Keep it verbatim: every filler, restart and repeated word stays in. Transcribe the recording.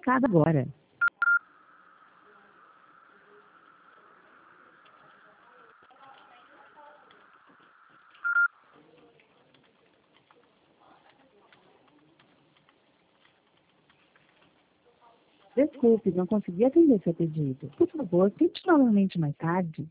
aplicada agora. Desculpe, não consegui atender seu pedido. Por favor, tente novamente mais tarde.